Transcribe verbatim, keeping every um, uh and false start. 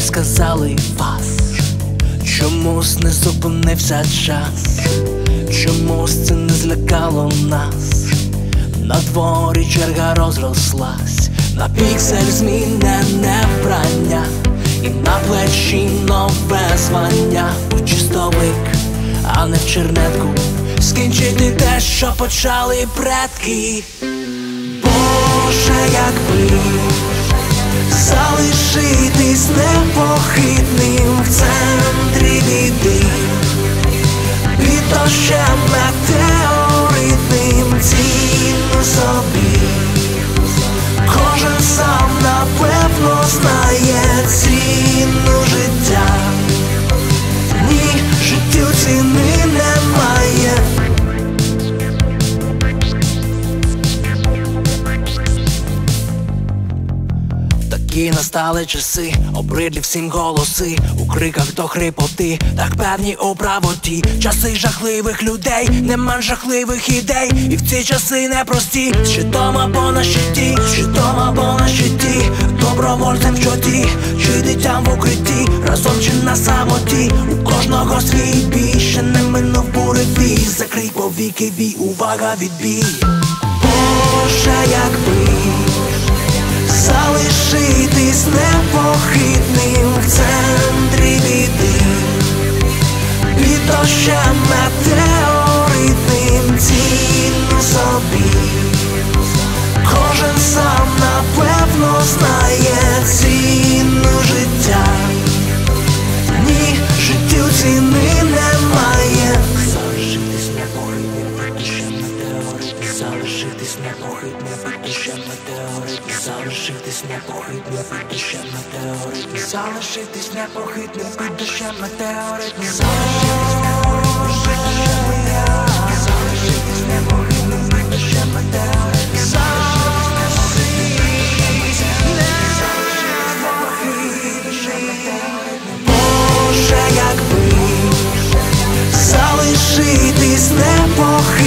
сказали вас, чомусь не зупинився час, чомусь це не злякало нас. На дворі черга розрослась, на піксель змінене вбрання, і на плечі нове звання. У чистовик, а не в чернетку, скінчити те, що почали предки. Боже, якби залишитись непохитним в центрі біди, під дощем метеоритним, цінно собі. Кожен сам напевно знає ціну життя. Ні, життю ціни немає. Такі настали часи, обридлі всім голоси, у криках до хрипоти, так певні у правоті. Часи жахливих людей, нема жахливих ідей, і в ці часи непрості. Щитом або на щиті, щитом або на щиті, добровольцем в чоті, чи дитям в укритті, разом чи на самоті. У кожного свій бій, ще не минув буревій. Закрий повіки, бій, увага, відбій. Боже, якби залишитись непохитним в центрі біди, під дощем метеоритним, цінно собі. Кожен сам напевно знає ціну життя. Ні, життю ціни немає. Залишитись непохитним під дощем метеоритним, залишитись непохитним під дощем метеоритним, залишитись непохитним під дощем метеоритним, залишитись непохитним під дощем метеоритним, залишитись непохитним під дощем метеоритним, Боже, якби залишитись непохитним